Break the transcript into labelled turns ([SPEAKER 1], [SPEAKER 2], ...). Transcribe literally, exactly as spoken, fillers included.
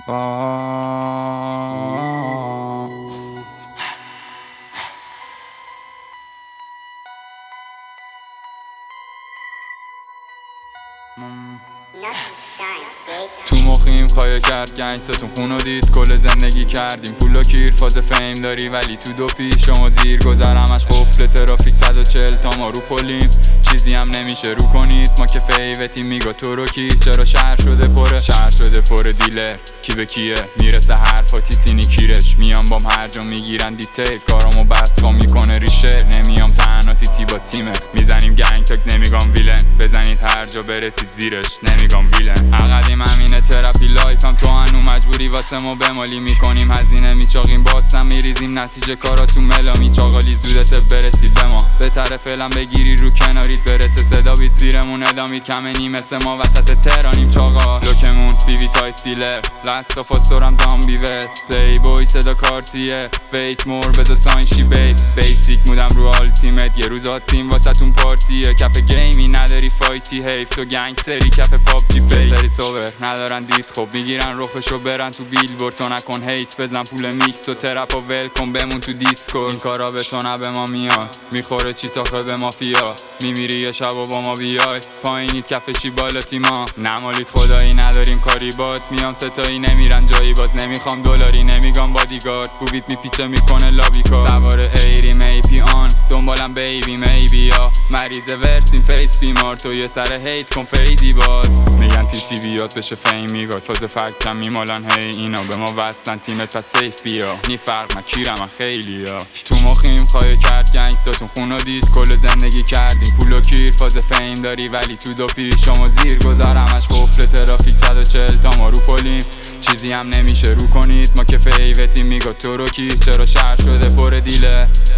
[SPEAKER 1] تو مخیم خواهی کرد گنگستون خونو دید، کل زندگی کردیم پول و کیر، فاز فیم داری ولی تو دو پیش شما زیر گذر همش قفل ترافیک صد و چهل تا ما رو پلیم، چیزی هم نمیشه رو کنید ما که فیوتی میگا تو رو کی، چرا شهر شده پره شهر شده پر دیلر کی به کیه میرسه حرفا تیتینی کیرش، میام بام هر جا میگیرن دیتیل کارامو بدفا میکنه ریشه، نمیام تنها تیتی با تیمه میزنیم گنگ تاک نمیگم ویلن، بزنید هر جا برسید زیرش نمیگم ویلن، عقدیم همینه تراپی لایفم تو هنو مجبوری واسه ما بمالی میکنیم هزینه میچاقیم باستم میریزیم نتیجه کارا تو ملا میچاقالی زودت برسید به ما بهتره فعلا بگیری رو کنارید برسه صدا بیت زیرمون ادامید کمه نیم مثل ما وسط تهرانیم چاقا لوکمون بیوی تایت دیلر لست آف استورم زامبی ول پلی بوی صدا کارتیه ویت مور بزا ساین شی بیت بیسیک مودم رو آلتیمت یه روز آتیم واسه تون پارتیه کف گیمی نداری فایتی حیف تو گنگ سری کف پاپجی فیل سری سوور ندارن دید خب میگیرن رخشو برن تو بیلبورد تو نکن هیت بزن پول میکس و ترپ و ول کن بمون تو دیسکو این کارا به تو نه به ما میاد میخوره چی تاخه به مافیا میمیری یه شب و با ما بیای پایینید کفشی بالا تیما نمالید خدایی نداریم کاری باد میان ستایی نمیرن جایی باز نمیخوام دلاری نمیگم بادیگارد بویت میپیچه میکنه لابی کار سوار ایری میپی آن دنبالم بیبی میبی یا مریض ورسیم فیس بیمار تو یه سر هیت کن فیدی باز میگن تی تی بیاد بشه فیم میگاد فاز فکر کم میمالن هی اینا به ما وستن تیمت پس سیف بیا نی فرق نکیرم من خیلی ها تو مخیم خواهی کرد گنگستون خونو دید کل زندگی کردیم پول و کیر فاز فیم داری ولی تو دو پیش شما زیر گذر همش قفل ترافیک صد و چهل تا ما رو پلیم چیزی هم نمیشه رو کنید ما که فیوتی میگا تو رو کی چرا شهر شده پر دیله